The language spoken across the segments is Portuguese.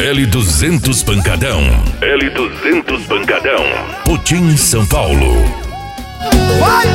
L200 Pancadão. L200 Pancadão. Putim, São Paulo. Vai!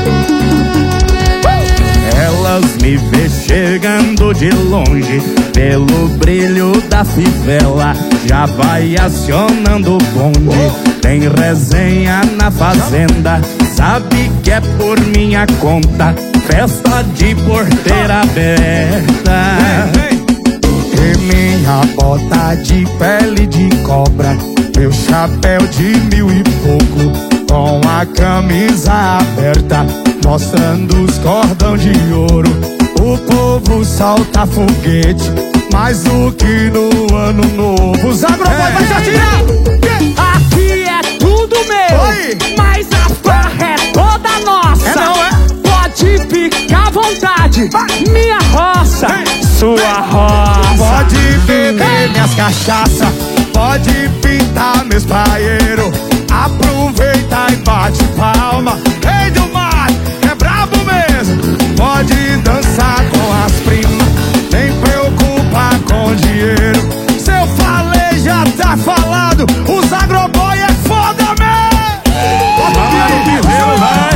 Elas me vê chegando de longe, pelo brilho da fivela já vai acionando o bonde. Tem resenha na fazenda, sabe que é por minha conta, festa de porteira aberta. E minha bota de pele de cobra, meu chapéu de 1000 e pouco, com a camisa aberta, mostrando os cordão de ouro. O povo solta foguete, mais do que no ano novo. Os agrobóis vai já tirar. Aqui é tudo meu. Oi. Mas a farra é toda nossa. É não, é? Pode ficar à vontade. Minha roça, sua roça. Pode beber minhas cachaça, pode pintar meus paeiros, aproveita e bate palma. Rei do mar, é brabo mesmo. Pode dançar com as primas, nem preocupa com dinheiro. Se eu falei, já tá falado. Os agroboy é foda mesmo. Vai no piseiro, vai.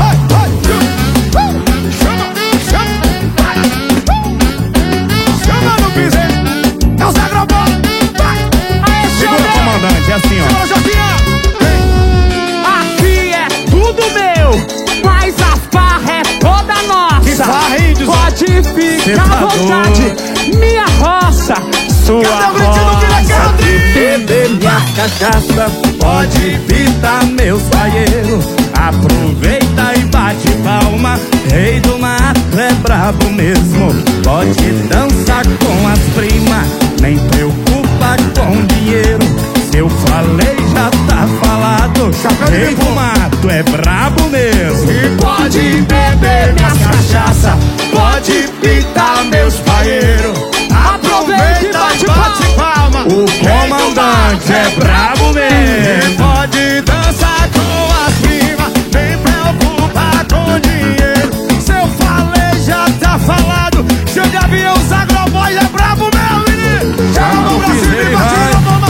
Chama no piseiro. É os agroboy. Vai. Segura, comandante, é assim, ó. Segura, Joquinha. Aqui é tudo meu, mas a farra é toda Que nossa. farra, índios? Pode Cê ficar tá à vontade. Minha roça, sua Cadê o gritinho do Vila roça. Cadê? Beber minha cachaça, pode pintar meus paeiros, aproveita e bate palma. Rei do mato é brabo mesmo, pode dançar com as primas, nem preocupa com dinheiro. Se eu falei, já tá falado. Rei do mato é brabo mesmo. E pode beber minhas cachaça, pode pintar meus paeiros, aproveita e bate palma. O comandante é brabo E mesmo. pode dançar com as primas, nem preocupa com dinheiro. Se eu falei, já tá falado. Cheio de avião, os agroboy é brabo mesmo, menino. Chama a mão pra cima e bate na palma.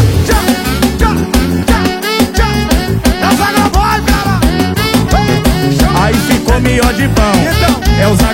É os agroboy, cara. Aí ficou melhor de pão. Então. É os